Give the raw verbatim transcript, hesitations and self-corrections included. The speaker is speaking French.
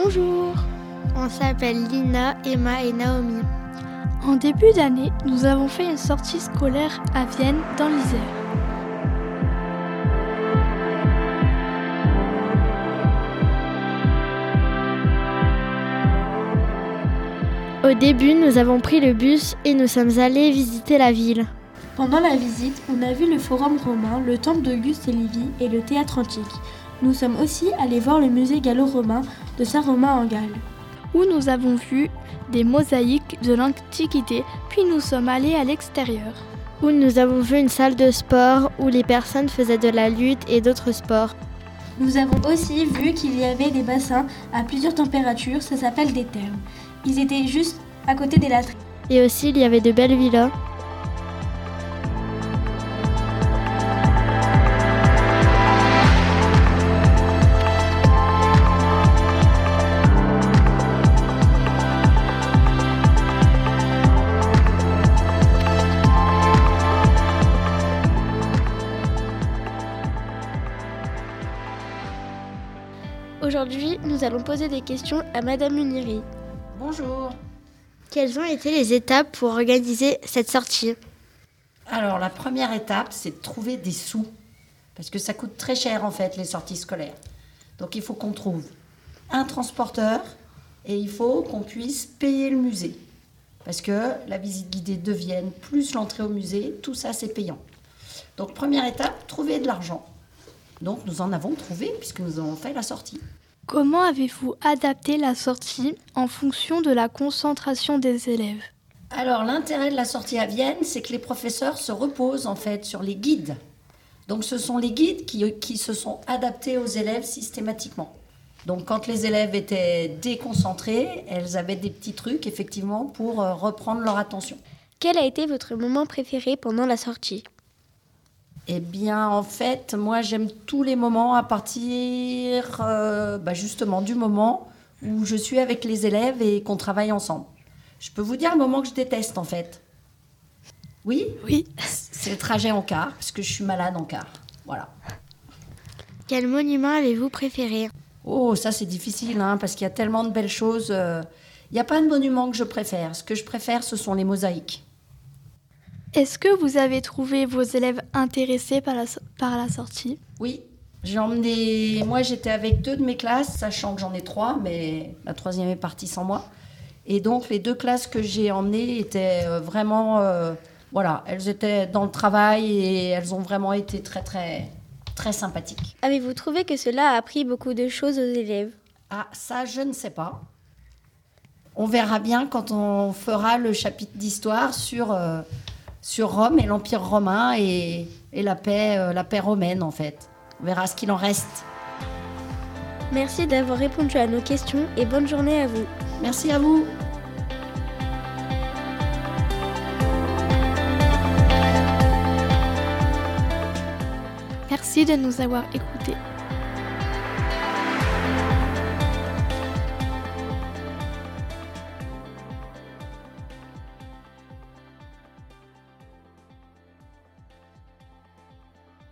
Bonjour. On s'appelle Lina, Emma et Naomi. En début d'année, nous avons fait une sortie scolaire à Vienne, dans l'Isère. Au début, nous avons pris le bus et nous sommes allés visiter la ville. Pendant la visite, on a vu le forum romain, le temple d'Auguste et Livie et le théâtre antique. Nous sommes aussi allés voir le musée gallo-romain de Saint-Romain en Galles, où nous avons vu des mosaïques de l'Antiquité, puis nous sommes allés à l'extérieur, où nous avons vu une salle de sport où les personnes faisaient de la lutte et d'autres sports. Nous avons aussi vu qu'il y avait des bassins à plusieurs températures, ça s'appelle des thermes. Ils étaient juste à côté des latrines. Et aussi, il y avait de belles villas. Aujourd'hui, nous allons poser des questions à Madame Uniri. Bonjour. Quelles ont été les étapes pour organiser cette sortie ? Alors, la première étape, c'est de trouver des sous. Parce que ça coûte très cher, en fait, les sorties scolaires. Donc, il faut qu'on trouve un transporteur et il faut qu'on puisse payer le musée. Parce que la visite guidée de Vienne, plus l'entrée au musée, tout ça, c'est payant. Donc, première étape, trouver de l'argent. Donc, nous en avons trouvé puisque nous avons fait la sortie. Comment avez-vous adapté la sortie en fonction de la concentration des élèves ? Alors, l'intérêt de la sortie à Vienne, c'est que les professeurs se reposent en fait sur les guides. Donc, ce sont les guides qui, qui se sont adaptés aux élèves systématiquement. Donc, quand les élèves étaient déconcentrés, elles avaient des petits trucs, effectivement, pour euh, reprendre leur attention. Quel a été votre moment préféré pendant la sortie ? Eh bien, en fait, moi, j'aime tous les moments à partir, euh, bah justement, du moment où je suis avec les élèves et qu'on travaille ensemble. Je peux vous dire le moment que je déteste, en fait. Oui ? Oui. C'est le trajet en car, parce que je suis malade en car. Voilà. Quel monument avez-vous préféré ? Oh, ça, c'est difficile, hein, parce qu'il y a tellement de belles choses. Il n'y a pas de monument que je préfère. Ce que je préfère, ce sont les mosaïques. Est-ce que vous avez trouvé vos élèves intéressés par la, par la sortie ? Oui, j'ai emmené... Moi, j'étais avec deux de mes classes, sachant que j'en ai trois, mais la troisième est partie sans moi. Et donc, les deux classes que j'ai emmenées étaient vraiment... Euh, voilà, elles étaient dans le travail et elles ont vraiment été très, très, très sympathiques. Avez-vous trouvé que cela a appris beaucoup de choses aux élèves ? Ah, ça, je ne sais pas. On verra bien quand on fera le chapitre d'histoire sur... Euh, sur Rome et l'Empire romain et, et la, paix, euh, la paix romaine, en fait. On verra ce qu'il en reste. Merci d'avoir répondu à nos questions et bonne journée à vous. Merci à vous. Merci de nous avoir écoutés.